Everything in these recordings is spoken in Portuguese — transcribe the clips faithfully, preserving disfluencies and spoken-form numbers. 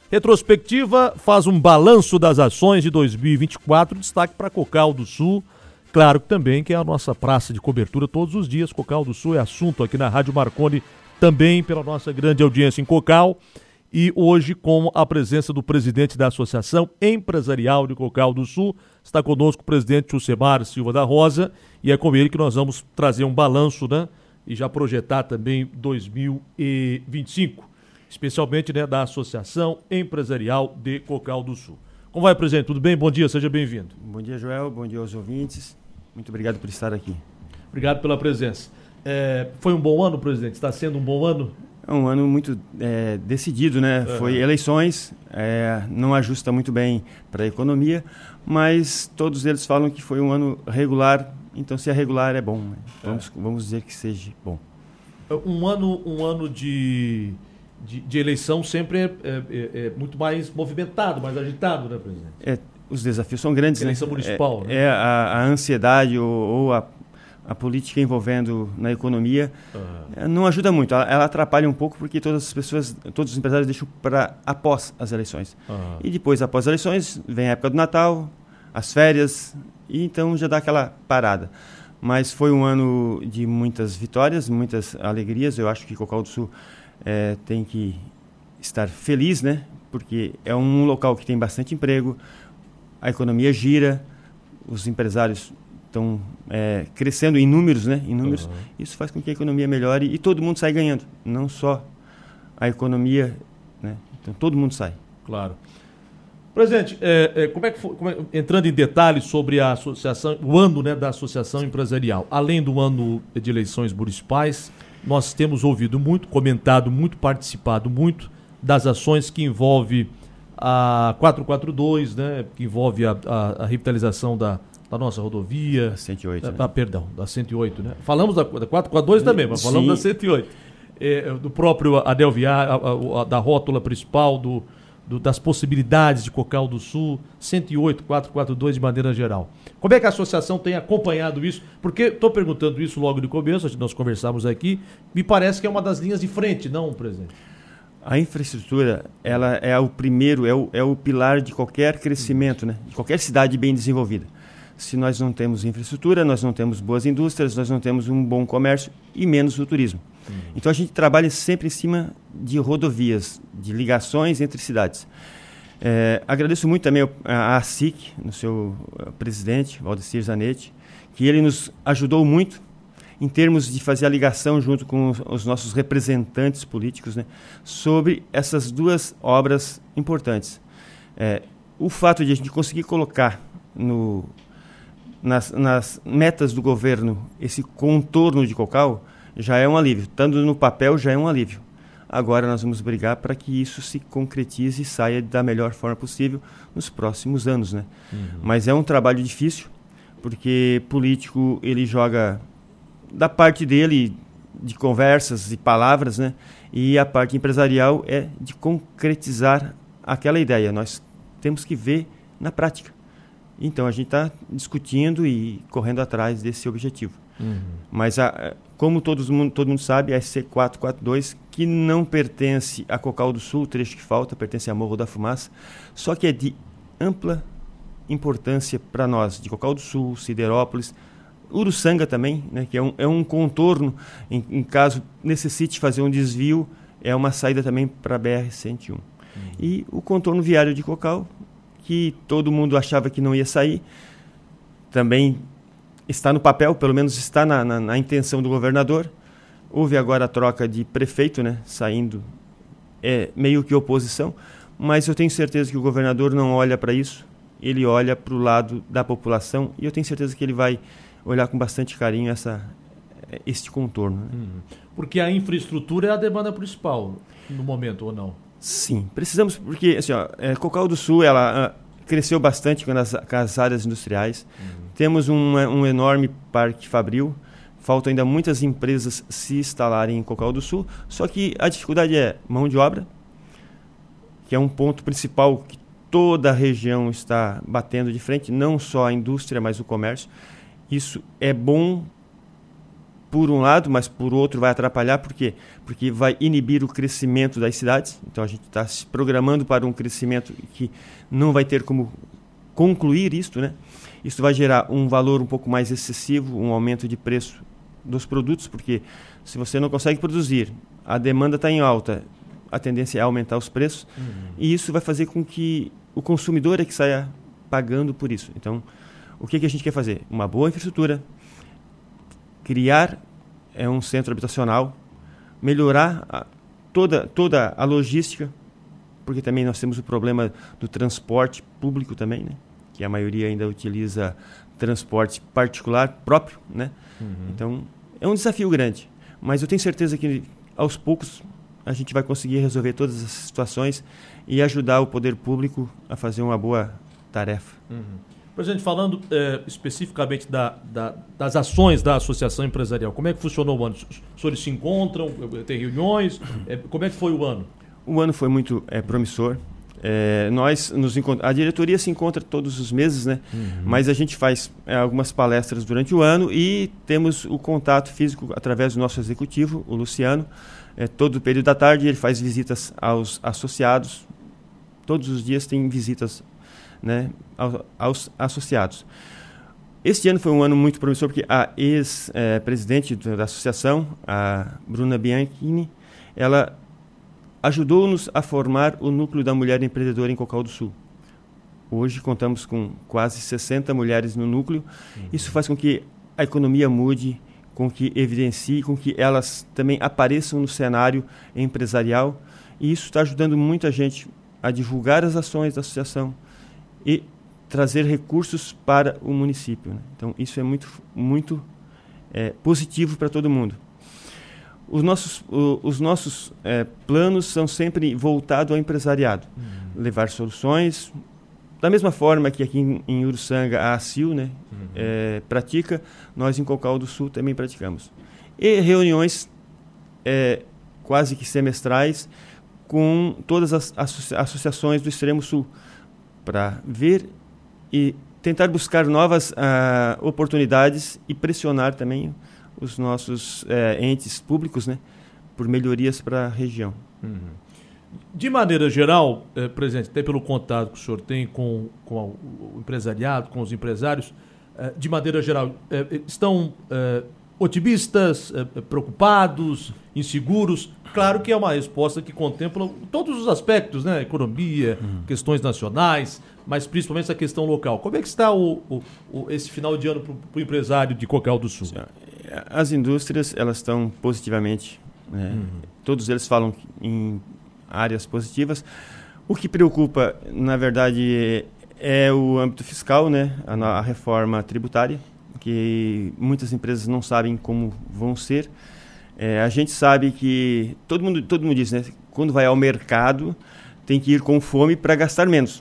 Retrospectiva faz um balanço das ações de dois mil e vinte e quatro, destaque para Cocal do Sul, claro que também que é a nossa praça de cobertura todos os dias. Cocal do Sul é assunto aqui na Rádio Marconi, também pela nossa grande audiência em Cocal, e hoje com a presença do presidente da Associação Empresarial de Cocal do Sul. Está conosco o presidente Jucemar Silva da Rosa, e é com ele que nós vamos trazer um balanço, né, e já projetar também dois mil e vinte e cinco. Especialmente, né, da Associação Empresarial de Cocal do Sul. Como vai, presidente? Tudo bem? Bom dia, seja bem-vindo. Bom dia, Joel. Bom dia aos ouvintes. Muito obrigado por estar aqui. Obrigado pela presença. É, foi um bom ano, presidente? Está sendo um bom ano? É um ano muito é, decidido, né? É. Foi eleições, é, não ajusta muito bem para a economia, mas todos eles falam que foi um ano regular, então se é regular é bom. Né? Vamos, é. vamos dizer que seja bom. Um ano, um ano de... De, de eleição sempre é, é, é muito mais movimentado, mais agitado, né, presidente? É, os desafios são grandes, eleição né? municipal, é, né? É a, a ansiedade ou, ou a, a política envolvendo na economia uhum. não ajuda muito. Ela, ela atrapalha um pouco porque todas as pessoas, todos os empresários deixam para após as eleições. Uhum. E depois, após as eleições, vem a época do Natal, as férias, e então já dá aquela parada. Mas foi um ano de muitas vitórias, muitas alegrias. Eu acho que Cocal do Sul É, tem que estar feliz, né? Porque é um local que tem bastante emprego, a economia gira, os empresários estão é, crescendo em números, né? Em números. Uhum. Isso faz com que a economia melhore e todo mundo sai ganhando, não só a economia, né? Então todo mundo sai. Claro. Presidente, é, é, como é que foi, como é, entrando em detalhes sobre a associação, o ano, né, da Associação Empresarial, além do ano de eleições municipais, nós temos ouvido muito, comentado muito, participado muito das ações que envolve a quatrocentos e quarenta e dois, né, que envolve a, a, a revitalização da, da nossa rodovia. Da cento e oito. Da, né? da, perdão, da cento e oito, né? Falamos da, da quatrocentos e quarenta e dois também, mas falamos Sim. da cento e oito. É, do próprio anel viário, a, a, a, da rótula principal, do, do, das possibilidades de Cocal do Sul, cento e oito, quatrocentos e quarenta e dois de maneira geral. Como é que a associação tem acompanhado isso? Porque estou perguntando isso logo no começo, antes de nós conversarmos aqui, me parece que é uma das linhas de frente, não, presidente? A infraestrutura, ela é o primeiro, é o, é o pilar de qualquer crescimento, né? De qualquer cidade bem desenvolvida. Se nós não temos infraestrutura, nós não temos boas indústrias, nós não temos um bom comércio e menos o turismo. Uhum. Então a gente trabalha sempre em cima de rodovias, de ligações entre cidades. É, agradeço muito também a A S I C, no seu uh, presidente, Valdecir Zanetti, que ele nos ajudou muito em termos de fazer a ligação junto com os, os nossos representantes políticos, né, sobre essas duas obras importantes. É, o fato de a gente conseguir colocar no, nas, nas metas do governo esse contorno de Cocal já é um alívio. Estando no papel já é um alívio. Agora nós vamos brigar para que isso se concretize e saia da melhor forma possível nos próximos anos, né? Uhum. Mas é um trabalho difícil, porque político ele joga da parte dele de conversas e palavras, né? E a parte empresarial é de concretizar aquela ideia. Nós temos que ver na prática. Então a gente está discutindo e correndo atrás desse objetivo. Uhum. Mas a, como todos mundo, todo mundo sabe, a S C quatrocentos e quarenta e dois, que não pertence a Cocal do Sul, o trecho que falta, pertence a Morro da Fumaça, só que é de ampla importância para nós, de Cocal do Sul, Siderópolis, Uruçanga também, né, que é um, é um contorno, em, em caso necessite fazer um desvio, é uma saída também para a B R cento e um. Uhum. E o contorno viário de Cocal, que todo mundo achava que não ia sair, também está no papel, pelo menos está na, na, na intenção do governador. Houve agora a troca de prefeito, né, saindo é, meio que oposição, mas eu tenho certeza que o governador não olha para isso, ele olha para o lado da população e eu tenho certeza que ele vai olhar com bastante carinho essa, este contorno. Né? Hum. Porque a infraestrutura é a demanda principal no momento, ou não? Sim, precisamos, porque assim, ó, é, Cocal do Sul ela uh, cresceu bastante com as, com as áreas industriais. Uhum. Temos um, um enorme parque fabril. Faltam ainda muitas empresas se instalarem em Cocal do Sul. Só que a dificuldade é mão de obra, que é um ponto principal que toda a região está batendo de frente, não só a indústria, mas o comércio. Isso é bom por um lado, mas por outro vai atrapalhar, por quê? Porque vai inibir o crescimento das cidades. Então a gente está se programando para um crescimento que não vai ter como concluir isso, né? Isso vai gerar um valor um pouco mais excessivo, um aumento de preço dos produtos, porque se você não consegue produzir, a demanda está em alta, a tendência é aumentar os preços, uhum. e isso vai fazer com que o consumidor é que saia pagando por isso. Então, o que, que a gente quer fazer? Uma boa infraestrutura, criar é, um centro habitacional, melhorar a, toda, toda a logística, porque também nós temos o problema do transporte público também, né? Que a maioria ainda utiliza transporte particular próprio, né? Uhum. Então, é um desafio grande, mas eu tenho certeza que aos poucos a gente vai conseguir resolver todas essas situações e ajudar o poder público a fazer uma boa tarefa. Uhum. Presidente, falando é, especificamente da, da, das ações da Associação Empresarial, como é que funcionou o ano? Os senhores se encontram, tem reuniões? É, como é que foi o ano? O ano foi muito é, promissor. É, nós nos encont- a diretoria se encontra todos os meses, né? Uhum. Mas a gente faz é, algumas palestras durante o ano e temos o contato físico através do nosso executivo, o Luciano. É, todo o período da tarde ele faz visitas aos associados. Todos os dias tem visitas, né, aos, aos associados. Este ano foi um ano muito promissor porque a ex-presidente eh, da associação, a Bruna Bianchini, ela ajudou-nos a formar o núcleo da mulher empreendedora em Cocal do Sul. Hoje contamos com quase sessenta mulheres no núcleo. Uhum. Isso faz com que a economia mude, com que evidencie, com que elas também apareçam no cenário empresarial. E isso está ajudando muita gente a divulgar as ações da associação e trazer recursos para o município, né? Então, isso é muito, muito é, positivo para todo mundo. Os nossos, o, os nossos é, planos são sempre voltados ao empresariado. Uhum. Levar soluções, da mesma forma que aqui em, em Uruçanga a ACIL, né, uhum. é, pratica, nós em Cocal do Sul também praticamos. E reuniões é, quase que semestrais com todas as associa- associações do Extremo Sul, para ver e tentar buscar novas uh, oportunidades e pressionar também os nossos uh, entes públicos, né, por melhorias para a região. Uhum. De maneira geral, eh, presidente, até pelo contato que o senhor tem com, com o empresariado, com os empresários, eh, de maneira geral, eh, estão eh, otimistas, eh, preocupados, inseguros? Claro que é uma resposta que contempla todos os aspectos, né? Economia, uhum. questões nacionais, mas principalmente essa questão local. Como é que está o, o, o, esse final de ano para o empresário de Cocal do Sul? As indústrias, elas estão positivamente, né? Uhum. Todos eles falam em áreas positivas. O que preocupa, na verdade, é o âmbito fiscal, né? A, a reforma tributária, que muitas empresas não sabem como vão ser. É, a gente sabe que todo mundo, todo mundo diz, né? Quando vai ao mercado, tem que ir com fome para gastar menos.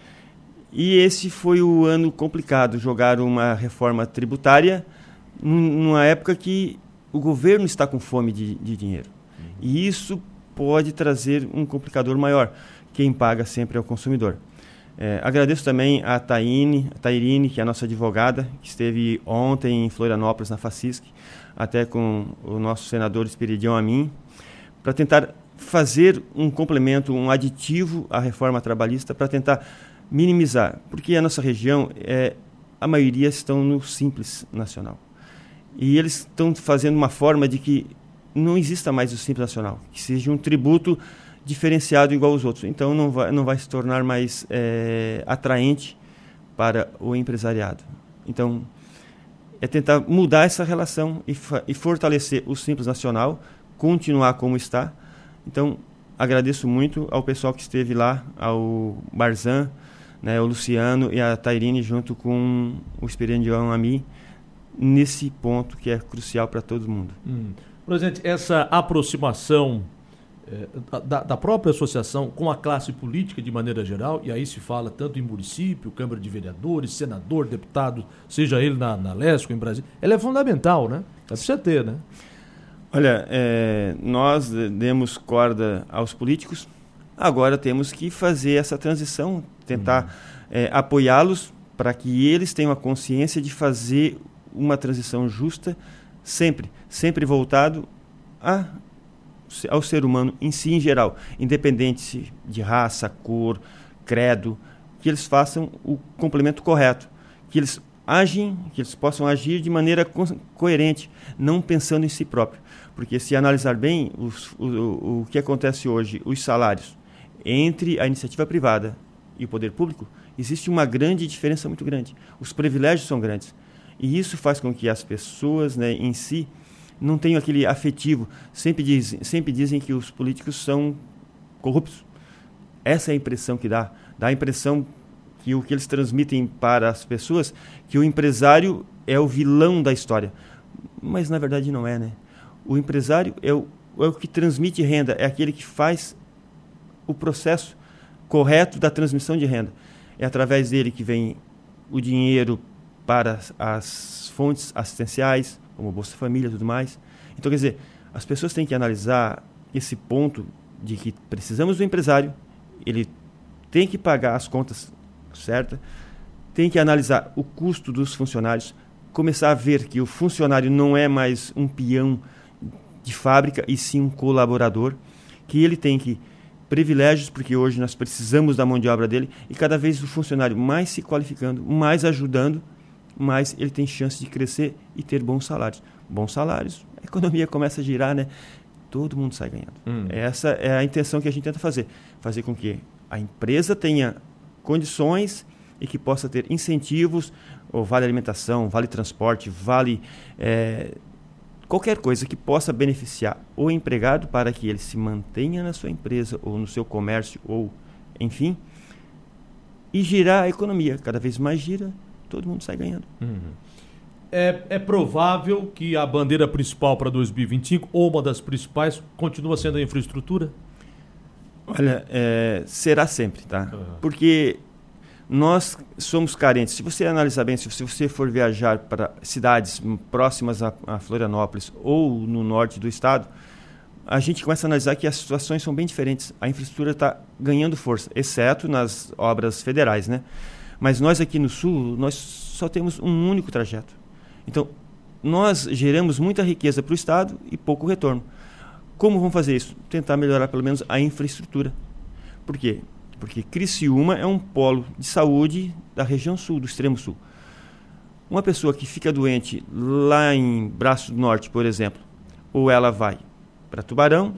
E esse foi o ano complicado, jogar uma reforma tributária numa época que o governo está com fome de, de dinheiro. Uhum. E isso pode trazer um complicador maior. Quem paga sempre é o consumidor. É, agradeço também a Taine, a Tairine, que é a nossa advogada, que esteve ontem em Florianópolis, na FACISC, até com o nosso senador Esperidião Amin, para tentar fazer um complemento, um aditivo à reforma trabalhista, para tentar minimizar, porque a nossa região, é, a maioria estão no Simples Nacional. E eles estão fazendo uma forma de que não exista mais o Simples Nacional, que seja um tributo diferenciado igual aos outros. Então não vai, não vai se tornar mais é, atraente para o empresariado. Então é tentar mudar essa relação e, fa- e fortalecer o Simples Nacional, continuar como está. Então agradeço muito ao pessoal que esteve lá, ao Barzan, né, o Luciano e a Tairine, junto com o Esperidião Ami, nesse ponto que é crucial para todo mundo. Hum. Presidente, essa aproximação é, da, da própria associação com a classe política de maneira geral, e aí se fala tanto em município, Câmara de Vereadores, senador, deputado, seja ele na, na Lesco, em Brasília, ela é fundamental, né? Ela precisa ter, né? Olha, é, nós demos corda aos políticos, agora temos que fazer essa transição, tentar hum. é, apoiá-los para que eles tenham a consciência de fazer uma transição justa sempre, sempre voltado a, ao ser humano em si, em geral, independente de raça, cor, credo, que eles façam o complemento correto, que eles agem, que eles possam agir de maneira co- coerente, não pensando em si próprio. Porque se analisar bem os, o, o, o que acontece hoje, os salários entre a iniciativa privada e o poder público, existe uma grande diferença muito grande. Os privilégios são grandes. E isso faz com que as pessoas, né, em si não tenham aquele afetivo. Sempre dizem, sempre dizem que os políticos são corruptos. Essa é a impressão que dá. Dá a impressão que o que eles transmitem para as pessoas, que o empresário é o vilão da história. Mas, na verdade, não é, né? O empresário é o, é o que transmite renda, é aquele que faz o processo correto da transmissão de renda. É através dele que vem o dinheiro para as fontes assistenciais, como Bolsa Família e tudo mais. Então, quer dizer, as pessoas têm que analisar esse ponto de que precisamos do empresário, ele tem que pagar as contas certas, tem que analisar o custo dos funcionários, começar a ver que o funcionário não é mais um peão de fábrica, e sim um colaborador, que ele tem que privilégios, porque hoje nós precisamos da mão de obra dele, e cada vez o funcionário mais se qualificando, mais ajudando, mais ele tem chance de crescer e ter bons salários. Bons salários, a economia começa a girar, né? Todo mundo sai ganhando. Hum. Essa é a intenção que a gente tenta fazer. Fazer com que a empresa tenha condições e que possa ter incentivos, ou vale alimentação, vale transporte, vale é, qualquer coisa que possa beneficiar o empregado para que ele se mantenha na sua empresa ou no seu comércio, ou enfim, e girar a economia. Cada vez mais gira, todo mundo sai ganhando. Uhum. É, é provável que a bandeira principal para dois mil e vinte e cinco, ou uma das principais, continua sendo a infraestrutura? Olha, é, será sempre, tá? Uhum. Porque nós somos carentes. Se você analisar bem, se você for viajar para cidades próximas a, a Florianópolis ou no norte do estado, a gente começa a analisar que as situações são bem diferentes. A infraestrutura está ganhando força, exceto nas obras federais, né? Mas nós aqui no sul, nós só temos um único trajeto. Então, nós geramos muita riqueza para o estado e pouco retorno. Como vamos fazer isso? Tentar melhorar pelo menos a infraestrutura. Por quê? Porque Criciúma é um polo de saúde da região sul, do extremo sul. Uma pessoa que fica doente lá em Braço do Norte, por exemplo, ou ela vai para Tubarão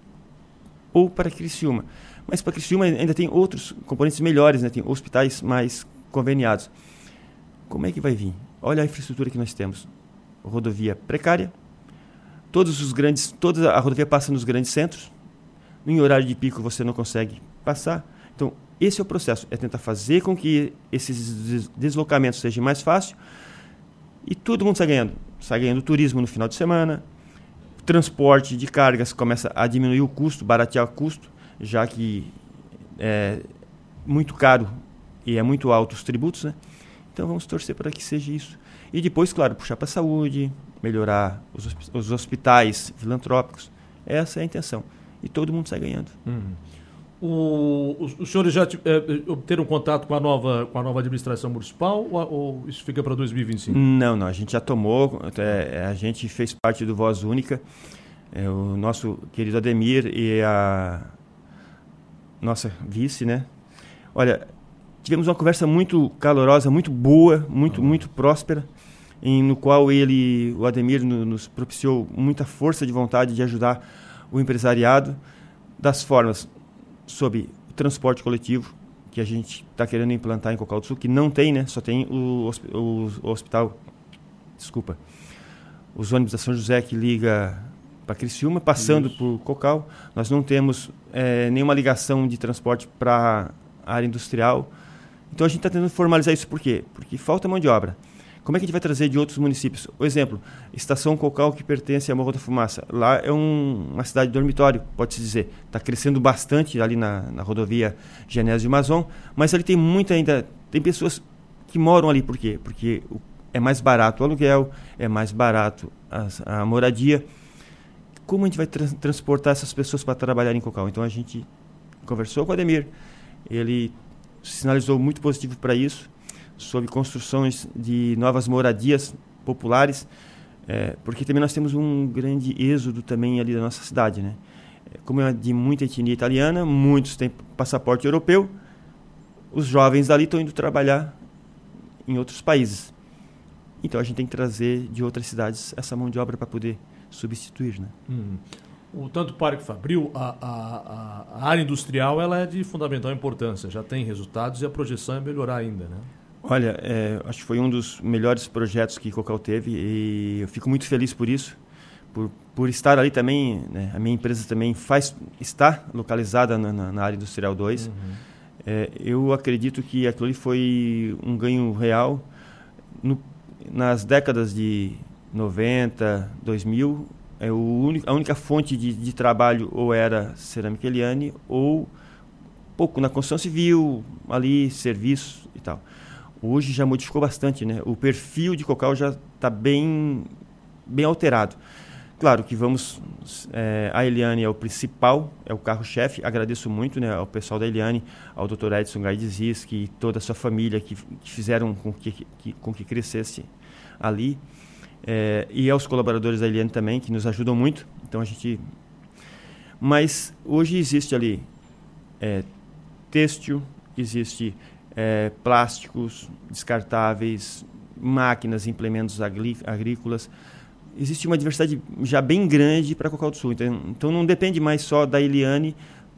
ou para Criciúma. Mas para Criciúma ainda tem outros componentes melhores, né? Tem hospitais mais conveniados. Como é que vai vir? Olha a infraestrutura que nós temos. Rodovia precária, todos os grandes, toda a rodovia passa nos grandes centros, em horário de pico você não consegue passar. Então, esse é o processo, é tentar fazer com que esses deslocamentos sejam mais fáceis e todo mundo sai ganhando. Sai ganhando turismo no final de semana, transporte de cargas começa a diminuir o custo, baratear o custo, já que é muito caro e é muito alto os tributos, né? Então, vamos torcer para que seja isso. E depois, claro, puxar para a saúde, melhorar os, os hospitais filantrópicos. Essa é a intenção. E todo mundo sai ganhando. Uhum. O, os, os senhores já é, obteram contato com a nova, com a nova administração municipal ou, ou isso fica para dois mil e vinte e cinco? Não, não. A gente já tomou, é, a gente fez parte do Voz Única. É, o nosso querido Ademir e a nossa vice, né? Olha, tivemos uma conversa muito calorosa, muito boa, muito, uhum. muito próspera, em, no qual ele, o Ademir, no, nos propiciou muita força de vontade de ajudar o empresariado das formas sobre o transporte coletivo, que a gente está querendo implantar em Cocal do Sul, que não tem, né? Só tem o, o, o hospital, desculpa, os ônibus da São José que liga para Criciúma, passando Isso. por Cocal. Nós não temos é, nenhuma ligação de transporte para a área industrial. Então a gente está tentando formalizar isso. Por quê? Porque falta mão de obra. Como é que a gente vai trazer de outros municípios? Por exemplo, Estação Cocal, que pertence a Morro da Fumaça. Lá é um, uma cidade dormitório, pode-se dizer. Está crescendo bastante ali na, na rodovia Genésio Mazon, mas ali tem muita ainda... Tem pessoas que moram ali. Por quê? Porque é mais barato o aluguel, é mais barato a, a moradia. Como a gente vai tra- transportar essas pessoas para trabalhar em Cocal? Então a gente conversou com o Ademir. Ele sinalizou muito positivo para isso, sobre construções de novas moradias populares, É, porque também nós temos um grande êxodo também ali da nossa cidade, né? Como é de muita etnia italiana, muitos têm passaporte europeu, os jovens dali estão indo trabalhar em outros países. Então a gente tem que trazer de outras cidades essa mão de obra para poder substituir, né? Hum. O tanto Parque Fabril, a, a, a área industrial, ela é de fundamental importância, já tem resultados e a projeção é melhorar ainda, né? Olha, é, acho que foi um dos melhores projetos que Cocal teve e eu fico muito feliz por isso, por, por estar ali também, né? A minha empresa também faz, está localizada na, na, na área industrial dois. Uhum. É, eu acredito que aquilo ali foi um ganho real. No, nas décadas de noventa, dois mil, é o único, a única fonte de, de trabalho ou era cerâmica Eliane ou pouco na construção civil, ali, serviço e tal. Hoje já modificou bastante, né? O perfil de Cocal já está bem, bem alterado. Claro que vamos... É, a Eliane é o principal, é o carro-chefe. Agradeço muito, né, ao pessoal da Eliane, ao doutor Edson Gaidizis e toda a sua família que, que fizeram com que, que, com que crescesse ali. É, e aos colaboradores da Eliane também, que nos ajudam muito. Então a gente... Mas hoje existe ali é, têxtil, existe... É, plásticos descartáveis, máquinas, implementos agrícolas. Existe uma diversidade já bem grande para Cocal do Sul. Então, então não depende mais só da Eliane,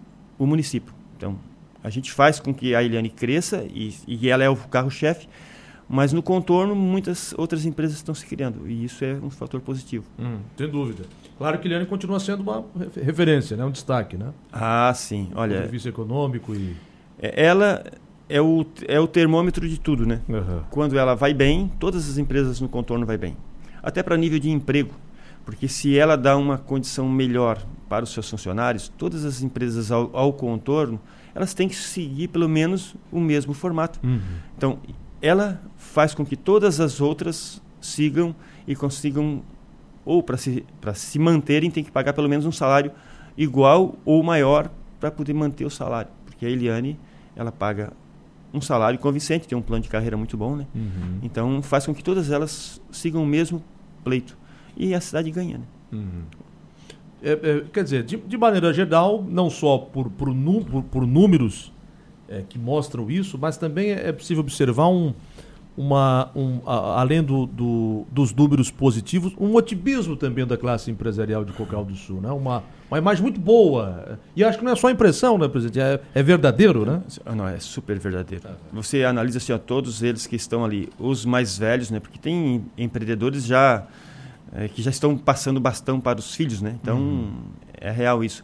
o município. Então a gente faz com que a Eliane cresça e, e ela é o carro-chefe, mas no contorno muitas outras empresas estão se criando e isso é um fator positivo. Hum, sem dúvida. Claro que a Eliane continua sendo uma referência, né? Um destaque, né? Ah, sim. Olha, do ponto de vista econômico e... Ela... É o, é o termômetro de tudo, né? Uhum. Quando ela vai bem, todas as empresas no contorno vai bem. Até para nível de emprego. Porque se ela dá uma condição melhor para os seus funcionários, todas as empresas ao, ao contorno, elas têm que seguir pelo menos o mesmo formato. Uhum. Então, ela faz com que todas as outras sigam e consigam, ou para se, para se manterem, tem que pagar pelo menos um salário igual ou maior para poder manter o salário. Porque a Eliane, ela paga um salário convincente, tem um plano de carreira muito bom, né? Uhum. Então faz com que todas elas sigam o mesmo pleito. E a cidade ganha, né? Uhum. É, é, quer dizer, de, de maneira geral, não só por, por, nu, por, por números é, que mostram isso, mas também é possível observar um, uma, um, a, além do, do, dos números positivos, um otimismo também da classe empresarial de Cocal do Sul, né? Uma, uma imagem muito boa. E acho que não é só impressão, né, presidente? É, é verdadeiro, né? Não, é super verdadeiro. Você analisa assim, ó, todos eles que estão ali, os mais velhos, né? Porque tem empreendedores já é, que já estão passando bastão para os filhos, né? Então, uhum. é real isso.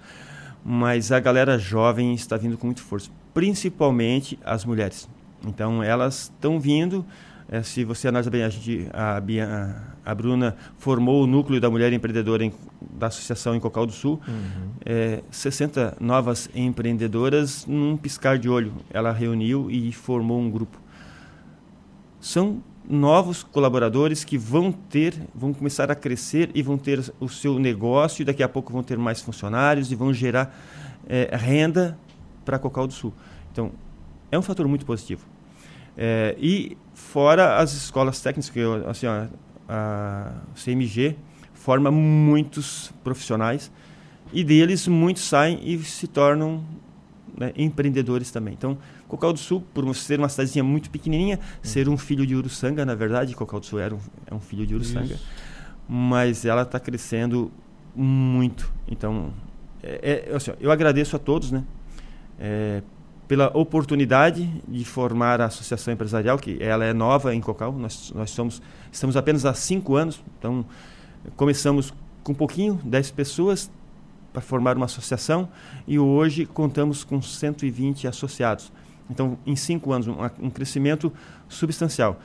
Mas a galera jovem está vindo com muito força, principalmente as mulheres. Então, elas estão vindo... É, se você analisa bem, a, gente, a, Bia, a Bruna formou o núcleo da mulher empreendedora em, da associação em Cocal do Sul. Uhum. É, sessenta novas empreendedoras num piscar de olho. Ela reuniu e formou um grupo. São novos colaboradores que vão ter, vão começar a crescer e vão ter o seu negócio e daqui a pouco vão ter mais funcionários e vão gerar é, renda para Cocal do Sul. Então, é um fator muito positivo. É, e fora as escolas técnicas, que eu, assim, ó, a C M G forma muitos profissionais e deles muitos saem e se tornam, né, empreendedores também. Então, Cocal do Sul, por ser uma cidadezinha muito pequenininha, hum. ser um filho de Uruçanga, na verdade, Cocal do Sul era um, é um filho de Uruçanga, Isso. mas ela está crescendo muito. Então, é, é, assim, ó, eu agradeço a todos, né? É, pela oportunidade de formar a associação empresarial, que ela é nova em Cocal, nós, nós somos, estamos apenas há cinco anos, então começamos com um pouquinho, dez pessoas para formar uma associação e hoje contamos com cento e vinte associados. Então, em cinco anos, um, um crescimento substancial.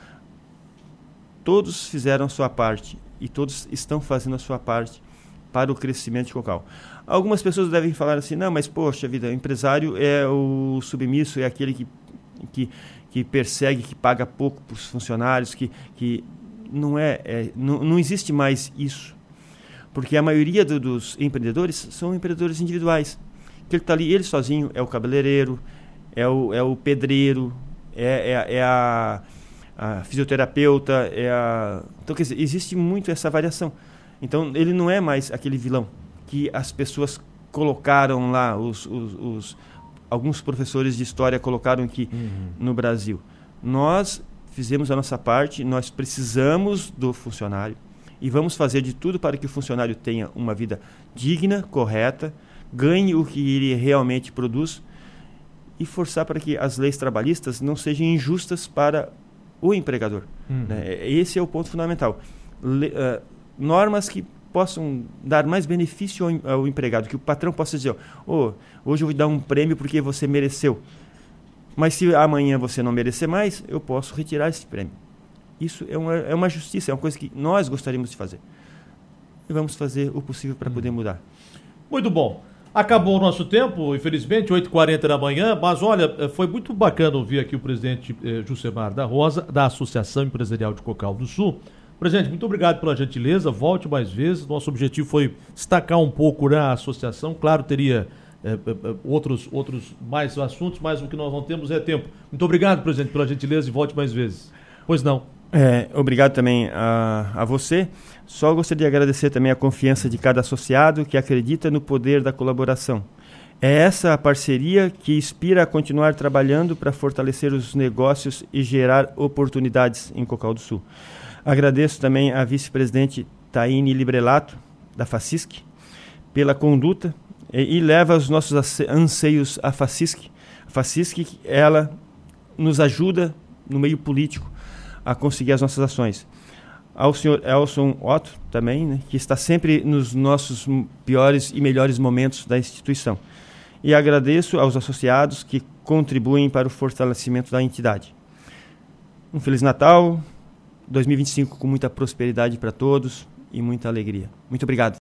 Todos fizeram a sua parte e todos estão fazendo a sua parte para o crescimento de Cocal. Algumas pessoas devem falar assim, não, mas poxa vida, o empresário é o submisso, é aquele que, que, que persegue, que paga pouco para os funcionários, que, que não, é, é, não, não existe mais isso. Porque a maioria do, dos empreendedores são empreendedores individuais. Que ele está ali, ele sozinho, é o cabeleireiro, é o, é o pedreiro, é, é, é, a, a fisioterapeuta, é a... Então, quer dizer, existe muito essa variação. Então, ele não é mais aquele vilão que as pessoas colocaram lá, os, os, os alguns professores de história colocaram aqui uhum. no Brasil. Nós fizemos a nossa parte, nós precisamos do funcionário e vamos fazer de tudo para que o funcionário tenha uma vida digna, correta, ganhe o que ele realmente produz e forçar para que as leis trabalhistas não sejam injustas para o empregador. Uhum. Né? Esse é o ponto fundamental. Le, uh, normas que possam dar mais benefício ao, ao empregado, que o patrão possa dizer, oh, hoje eu vou dar um prêmio porque você mereceu, mas se amanhã você não merecer mais, eu posso retirar esse prêmio. Isso é uma, é uma justiça, é uma coisa que nós gostaríamos de fazer. E vamos fazer o possível para hum. poder mudar. Muito bom. Acabou o nosso tempo, infelizmente, oito e quarenta da manhã, mas olha, foi muito bacana ouvir aqui o presidente eh, Jucemar da Rosa, da Associação Empresarial de Cocal do Sul. Presidente, muito obrigado pela gentileza, volte mais vezes. Nosso objetivo foi destacar um pouco na associação, claro, teria eh, eh, outros, outros mais assuntos, mas o que nós não temos é tempo. Muito obrigado, presidente, pela gentileza e volte mais vezes. Pois não. É, obrigado também a, a você. Só gostaria de agradecer também a confiança de cada associado que acredita no poder da colaboração. É essa a parceria que inspira a continuar trabalhando para fortalecer os negócios e gerar oportunidades em Cocal do Sul. Agradeço também à vice-presidente Taine Librelato, da FACISC, pela conduta e, e leva os nossos anseios à FACISC. A FACISC, ela nos ajuda no meio político a conseguir as nossas ações. Ao senhor Elson Otto também, né, que está sempre nos nossos piores e melhores momentos da instituição. E agradeço aos associados que contribuem para o fortalecimento da entidade. Um Feliz Natal, dois mil e vinte e cinco com muita prosperidade para todos e muita alegria. Muito obrigado.